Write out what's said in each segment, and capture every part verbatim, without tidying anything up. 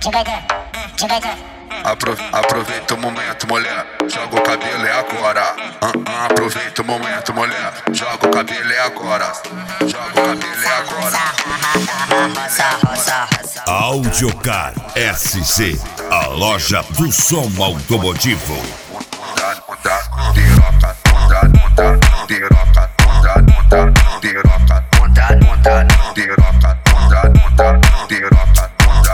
Apro, aproveita o momento, mulher, joga o cabelo é agora. Uh, uh, aproveita o momento, mulher, joga o cabelo é agora. Joga o cabelo é agora. Audiocar S C, a loja do som automotivo. Piroca, piroca, piroca, piroca, piroca, piroca, piroca, piroca, piroca,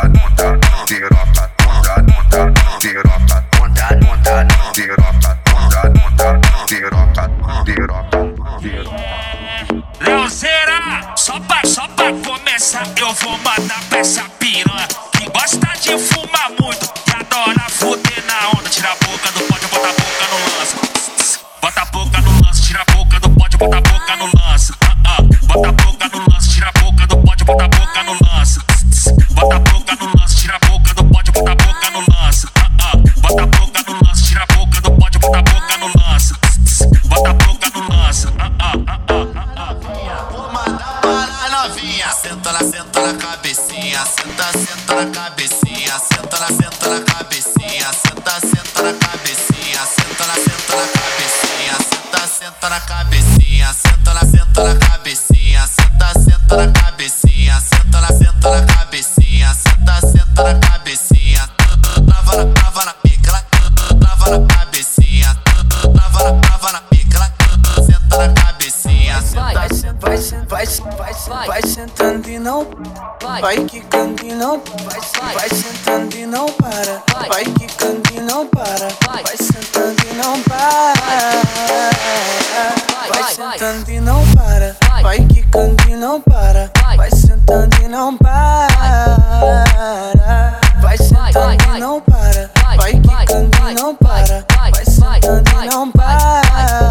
Leozeira, só pra, só pra começar, eu vou mandar pra essa piranha que gosta de fumar muito e adora fuder na onda. Tira a boca do pode, bota a boca no lance. Bota a boca no lance, tira a boca do pode, bota a boca no lance. Uh -uh. Bota a boca no lance, tira a boca do pode, bota a boca no lance. Bota a boca no lance, tira a boca do pode, bota a boca no lance. Uh -uh. Bota a boca no lance, tira a boca do pode, bota a boca no lance. Bota a boca no lance. Uh -uh. Uh -uh. Vou mandar para novinha. Senta na, senta na cabecinha. Senta, senta na cabecinha. Senta na, senta na cabecinha. Senta, senta na cabecinha. Senta na, senta na cabecinha. Senta, senta na cabecinha. Senta na, senta na cabecinha. Senta, senta na cabecinha. Senta na, senta na cabecinha. Senta, senta na cabecinha. Trava na, trava na pica. Trava na cabecinha. Trava na, trava na pica. Senta na cabecinha. Vai, vai, vai, vai, vai, vai sentando e não vai quicando e não vai, vai sentando e não para, vai quicando e não para, vai sentando e não para, vai sentando e não para, vai quicando e não para, vai sentando e não para, vai sentando e não para, vai quicando e não para, vai sentando e não para,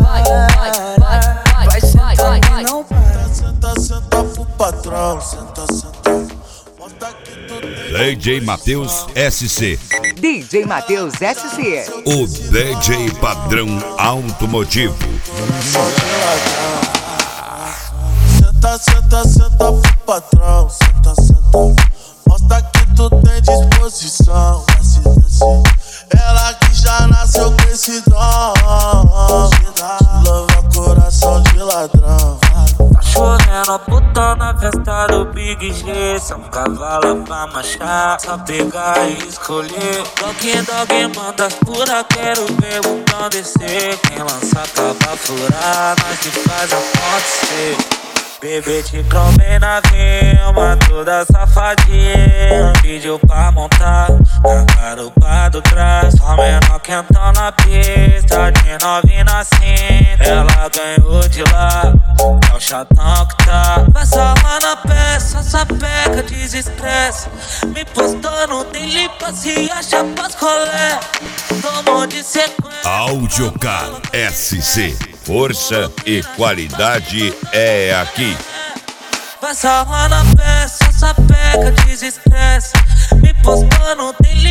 vai sentando e não para. Senta, senta pro patrão. Senta, senta. Bota aqui tudo. D J Matheus S C, D J Matheus S C, o D J padrão automotivo. Senta, senta, senta pro patrão. Senta, senta. Mostra que tu tem disposição. Desce, desce. Ela que já nasceu com esse dom. Lava coração de ladrão. Tá chovendo, puta na festa do Big G. São cavalo pra marchar, só pegar e escolher. Dog, dog, manda as pura, quero ver o botão descer. Quem lança acaba furar, nós que faz acontecer. Bebê te cromei na vima, toda safadinha. Pediu pra montar na garupa do trás. Só menor quentão na pista, de novinha na cinta. Ela ganhou de lá, é o chatão que tá. Vai salvar na peça, sapeca desestressa. Me postou no daily pra se achar pras colé. Tomou de sequência. Audiocar S C, força e qualidade é aqui. Vai salvar na peça, sapeca desestressa. Me postou no daily